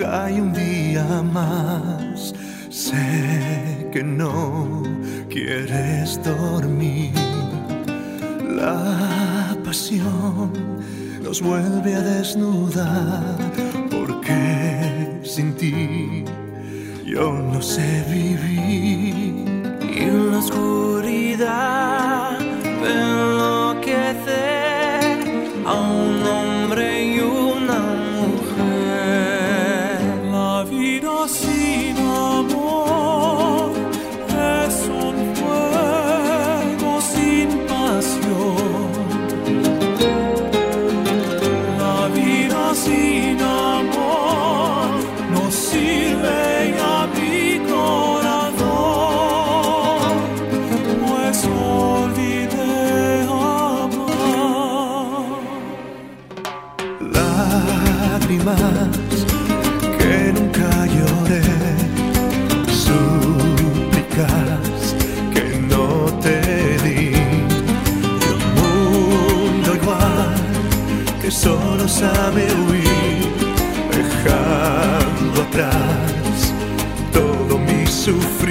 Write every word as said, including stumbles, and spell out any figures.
cae un día más. Sé que no quieres dormir. La pasión nos vuelve a desnudar, porque sin ti yo no sé vivir. Y en la oscuridad enloquecer a un hombre y una mujer. La vida sin amor es un fuego sin pasión. La vida sin amor no sirve a mi corazón, pues olvidé amar. Lágrimas que nunca lloré, súplicas que no te di, y un mundo igual que solo sabe huir, dejando atrás todo mi sufrimiento.